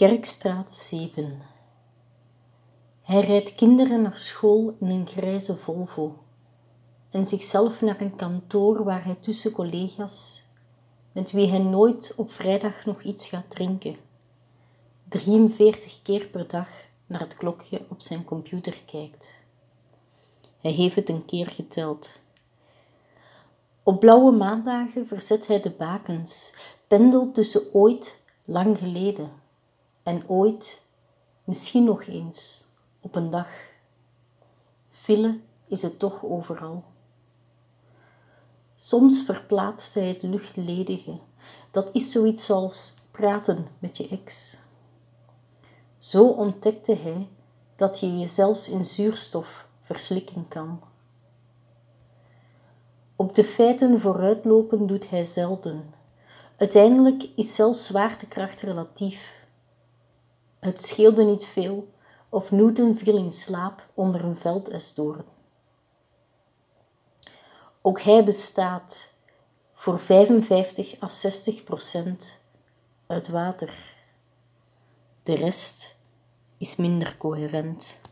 Kerkstraat 7. Hij rijdt kinderen naar school in een grijze Volvo en zichzelf naar een kantoor waar hij tussen collega's, met wie hij nooit op vrijdag nog iets gaat drinken, 43 keer per dag naar het klokje op zijn computer kijkt. Hij heeft het een keer geteld. Op blauwe maandagen verzet hij de bakens, pendelt tussen ooit, lang geleden, en ooit, misschien nog eens, op een dag. File is het toch overal. Soms verplaatst hij het luchtledige. Dat is zoiets als praten met je ex. Zo ontdekte hij dat je je zelfs in zuurstof verslikken kan. Op de feiten vooruitlopen doet hij zelden. Uiteindelijk is zelfs zwaartekracht relatief. Het scheelde niet veel of Newton viel in slaap onder een veldesdoorn. Ook hij bestaat voor 55 à 60% uit water. De rest is minder coherent.